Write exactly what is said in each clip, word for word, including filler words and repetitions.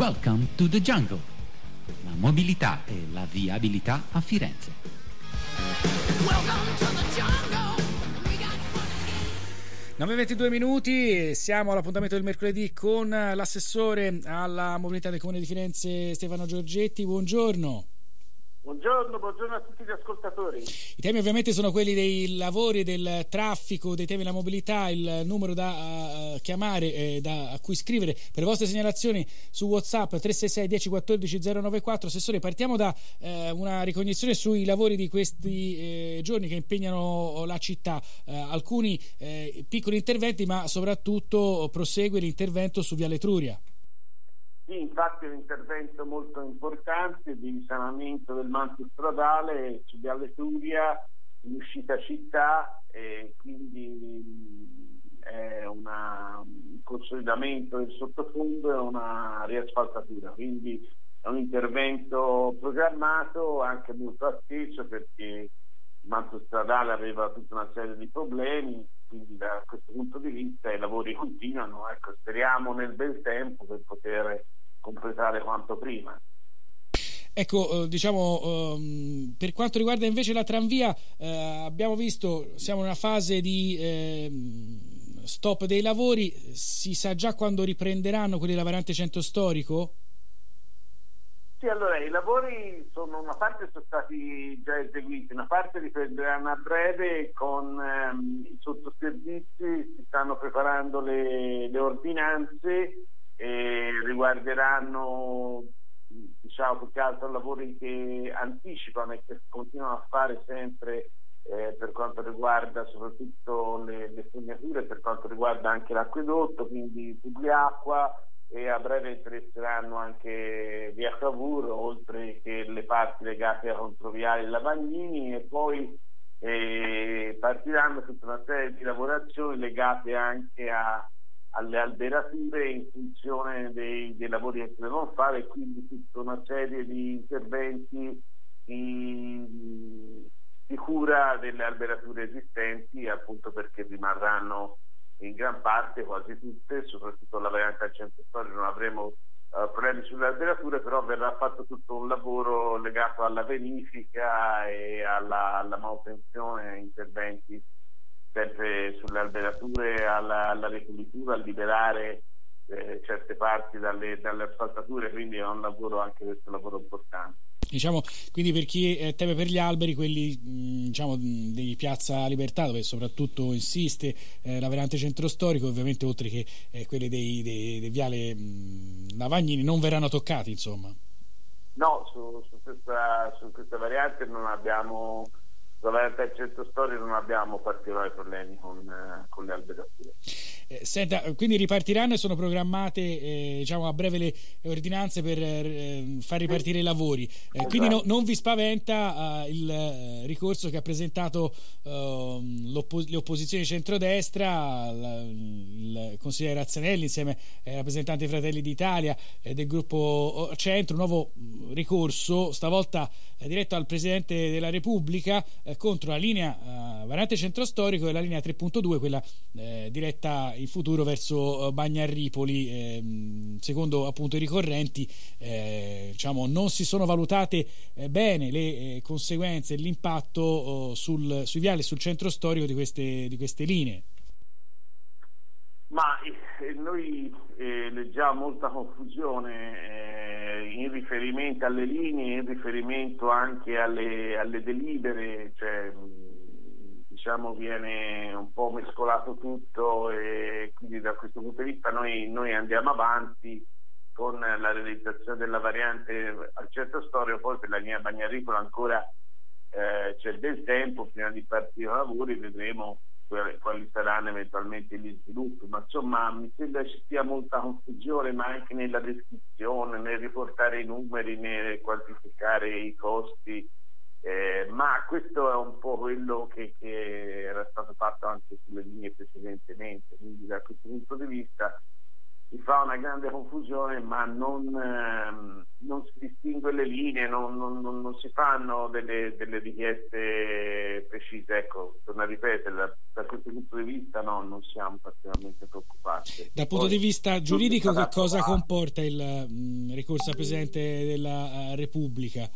Welcome to the Jungle. La mobilità e la viabilità a Firenze. Welcome to the jungle. nove e ventidue minuti, siamo all'appuntamento del mercoledì con l'assessore alla mobilità del Comune di Firenze Stefano Giorgetti. Buongiorno. Buongiorno, buongiorno a tutti gli ascoltatori. I temi ovviamente sono quelli dei lavori, del traffico, dei temi della mobilità, il numero da uh, chiamare, eh, da, a cui scrivere per le vostre segnalazioni su WhatsApp tre sei sei dieci quattordici zero nove quattro. Assessore, partiamo da eh, una ricognizione sui lavori di questi eh, giorni che impegnano la città, eh, alcuni eh, piccoli interventi, ma soprattutto prosegue l'intervento su Viale Etruria. Sì, infatti è un intervento molto importante di risanamento del manto stradale su Viale Etruria in uscita città, e quindi è una, un consolidamento del sottofondo e una riasfaltatura, quindi è un intervento programmato, anche molto atteso, perché il manto stradale aveva tutta una serie di problemi, quindi da questo punto di vista i lavori continuano. Ecco, speriamo nel bel tempo per poter completare quanto prima. Ecco, eh, diciamo, ehm, per quanto riguarda invece la tranvia, eh, abbiamo visto, siamo in una fase di eh, stop dei lavori. Si sa già quando riprenderanno quelli della variante centro storico? Sì, allora i lavori sono, una parte sono stati già eseguiti, una parte riprenderanno a breve con ehm, i sottoservizi, si stanno preparando le, le ordinanze e riguarderanno, diciamo, più che altro lavori che anticipano e che continuano a fare sempre eh, per quanto riguarda soprattutto le, le fognature, per quanto riguarda anche l'acquedotto, quindi Publiacqua, e a breve interesseranno anche via Cavour, oltre che le parti legate a Controviale e Lavagnini, e poi eh, partiranno tutta una serie di lavorazioni legate anche a alle alberature in funzione dei, dei lavori che si devono fare, e quindi tutta una serie di interventi di, di cura delle alberature esistenti, appunto perché rimarranno in gran parte, quasi tutte, soprattutto la variante al centro storico non avremo uh, problemi sulle alberature, però verrà fatto tutto un lavoro legato alla verifica e alla, alla manutenzione, interventi sempre sulle alberature, alla, alla ripulitura, a liberare eh, certe parti dalle, dalle asfaltature, quindi è un lavoro, anche questo lavoro importante. Diciamo, quindi per chi eh, teme per gli alberi, quelli mh, diciamo di Piazza Libertà, dove soprattutto insiste eh, la variante centro storico, ovviamente, oltre che eh, quelle dei, dei, dei viale mh, Lavagnini, non verranno toccati, insomma. No, su, su, questa, su questa variante non abbiamo, sulla variante del centro storico non abbiamo particolari problemi con, eh, con le alberature. Eh, senta, quindi ripartiranno e sono programmate eh, diciamo a breve le ordinanze per eh, far ripartire i lavori, eh, esatto. Quindi no, non vi spaventa eh, il eh, ricorso che ha presentato eh, l'oppo- le opposizioni di centrodestra, la, il consigliere Razzanelli insieme ai rappresentanti dei Fratelli d'Italia e del gruppo Centro, un nuovo ricorso stavolta eh, diretto al Presidente della Repubblica eh, contro la linea eh, variante centro storico e la linea tre punto due, quella eh, diretta in futuro verso Bagnarripoli. Eh, secondo appunto i ricorrenti, eh, diciamo, non si sono valutate eh, bene le eh, conseguenze e l'impatto oh, sul, sui viali e sul centro storico di queste, di queste linee. Ma eh, noi eh, leggiamo molta confusione eh, in riferimento alle linee, in riferimento anche alle, alle delibere, cioè diciamo viene un po' mescolato tutto, e quindi da questo punto di vista noi, noi andiamo avanti con la realizzazione della variante al centro storico. Poi per la linea Bagnaricola ancora eh, c'è del tempo prima di partire i lavori, vedremo quali saranno eventualmente gli sviluppi, ma insomma mi sembra ci sia molta confusione, ma anche nella descrizione, nel riportare i numeri, nel quantificare i costi. Eh, ma questo è un po' quello che, che era stato fatto anche sulle linee precedentemente, quindi da questo punto di vista si fa una grande confusione, ma non, ehm, non si distingue le linee, non, non, non, non si fanno delle, delle richieste precise. Ecco, torno a ripetere, da, da questo punto di vista no, non siamo particolarmente preoccupati. Dal punto Poi, di vista giuridico, che cosa trovare. comporta il mh, ricorso al Presidente della uh, Repubblica?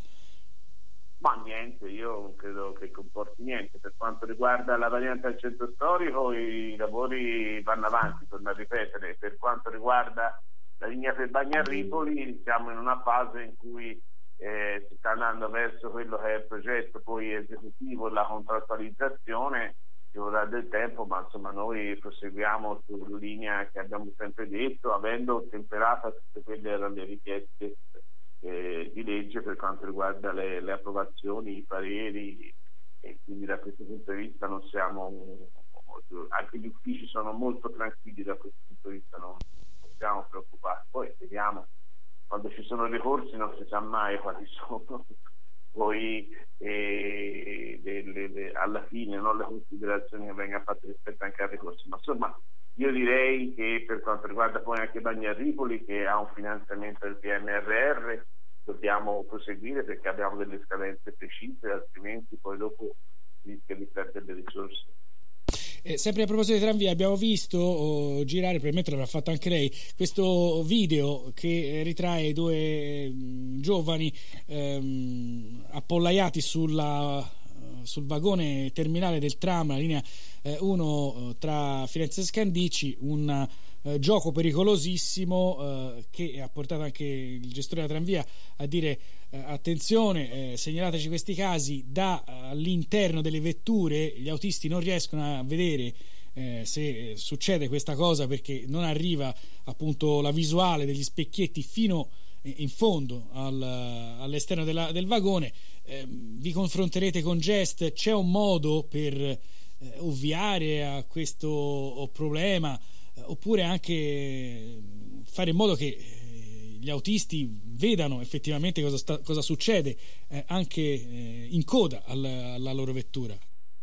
Ma niente, io non credo che comporti niente. Per quanto riguarda la variante al centro storico, i lavori vanno avanti, torno a ripetere. Per quanto riguarda la linea per Bagnarripoli, siamo in una fase in cui eh, si sta andando verso quello che è il progetto poi esecutivo, la contrattualizzazione. Ci vorrà del tempo, ma insomma noi proseguiamo sulla linea che abbiamo sempre detto, avendo temperato tutte quelle erano le richieste Eh, di legge per quanto riguarda le, le approvazioni, i pareri, e quindi da questo punto di vista non siamo, anche gli uffici sono molto tranquilli da questo punto di vista, non, non siamo preoccupati. Poi vediamo, quando ci sono ricorsi non si sa mai quali sono poi eh, le, le, le, alla fine no, le considerazioni che vengono fatte rispetto anche al ricorso, ma insomma io direi che per quanto riguarda poi anche Bagnarripoli, che ha un finanziamento del P N R R, dobbiamo proseguire perché abbiamo delle scadenze precise, altrimenti poi dopo rischia di perdere le risorse. Eh, sempre a proposito di Tranvia, abbiamo visto oh, girare, probabilmente l'avrà fatto anche lei, questo video che ritrae due mh, giovani ehm, appollaiati sulla sul vagone terminale del tram, la linea uno eh, tra Firenze e Scandicci, un eh, gioco pericolosissimo eh, che ha portato anche il gestore della Tranvia a dire eh, attenzione, eh, segnalateci questi casi. Da eh, all'interno delle vetture gli autisti non riescono a vedere eh, se succede questa cosa, perché non arriva appunto la visuale degli specchietti fino in fondo al, all'esterno della, del vagone. Eh, vi confronterete con Gest? C'è un modo per eh, ovviare a questo problema, eh, oppure anche fare in modo che eh, gli autisti vedano effettivamente cosa, sta, cosa succede eh, anche eh, in coda al, alla loro vettura?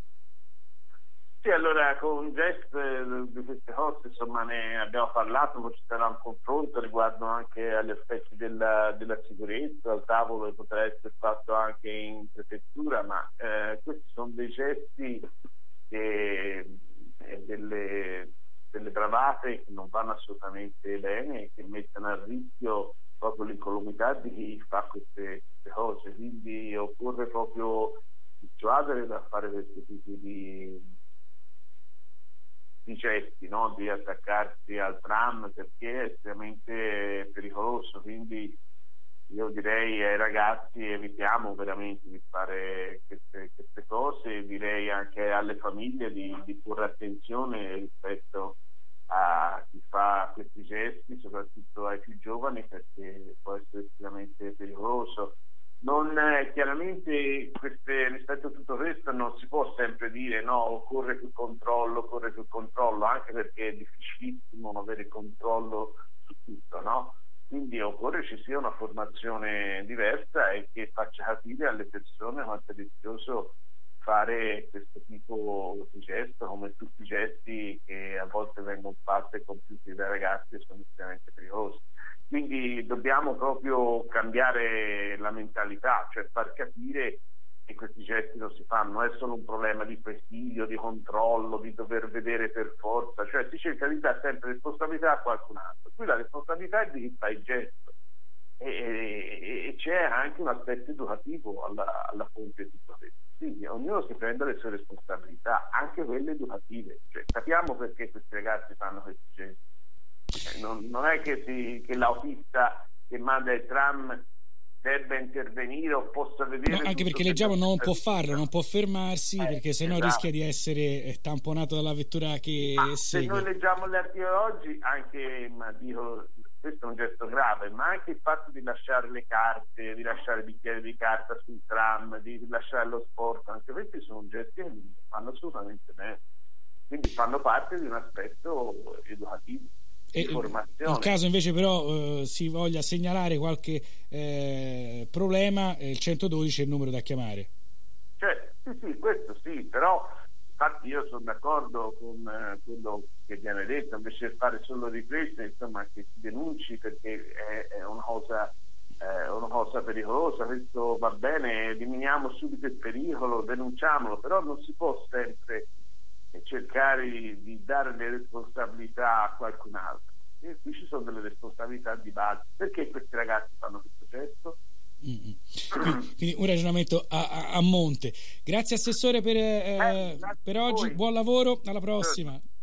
Sì, allora con Gest di queste cose insomma ne abbiamo parlato, poi ci sarà un confronto riguardo anche agli aspetti della, della sicurezza, al tavolo che potrà essere fatto anche in prefettura, ma eh, questi sono dei gesti che eh, delle, delle bravate che non vanno assolutamente bene e che mettono a rischio proprio l'incolumità di chi fa queste, queste cose, quindi occorre proprio dissuadere da fare questi tipi di di gesti, no? Di attaccarsi al tram, perché è estremamente pericoloso. Quindi io direi ai ragazzi evitiamo veramente di fare queste, queste cose, direi anche alle famiglie di, di porre attenzione rispetto a chi fa questi gesti, soprattutto ai più giovani, perché può essere estremamente pericoloso. Non eh, chiaramente queste, rispetto a tutto questo non si può sempre dire no, occorre più controllo, occorre più controllo, anche perché è difficilissimo avere controllo su tutto, no? Quindi occorre ci sia una formazione diversa e che faccia capire alle persone quanto è rischioso fare questo tipo di gesto, come tutti i gesti che a volte vengono fatti e compiuti dai ragazzi e sono estremamente pericolosi. Quindi dobbiamo proprio cambiare la mentalità, cioè far capire che questi gesti non si fanno, non è solo un problema di presidio, di controllo, di dover vedere per forza, cioè si cerca di dare sempre responsabilità a qualcun altro. Qui la responsabilità è di chi fa il gesto e, e, e c'è anche un aspetto educativo alla, alla fonte di tutto questo. Quindi ognuno si prende le sue responsabilità, anche quelle educative, cioè capiamo perché questi ragazzi fanno questi gesti. Non, non è che, si, che l'autista che manda il tram debba intervenire o possa vedere, no, anche perché leggiamo non può farlo, non può fermarsi, eh, perché sennò esatto. rischia di essere tamponato dalla vettura che ma segue. Se noi leggiamo gli articoli oggi, anche, ma dico, questo è un gesto grave, ma anche il fatto di lasciare le carte, di lasciare bicchieri di carta sul tram, di lasciare lo sport, anche questi sono gesti che non fanno assolutamente bene, quindi fanno parte di un aspetto educativo. E nel caso invece però eh, si voglia segnalare qualche eh, problema, eh, il centododici è il numero da chiamare. Cioè, sì, sì, questo sì, però infatti io sono d'accordo con eh, quello che viene detto, invece di fare solo riprese, insomma, che si denunci, perché è, è una cosa è una cosa pericolosa. Questo va bene, eliminiamo subito il pericolo, denunciamolo, però non si può sempre cercare di dare le responsabilità a qualcun altro. E qui ci sono delle responsabilità di base. Perché questi ragazzi fanno questo gesto? Mm-hmm. Quindi, quindi un ragionamento a, a, a monte. Grazie Assessore per, eh, eh, per oggi, buon lavoro, alla prossima.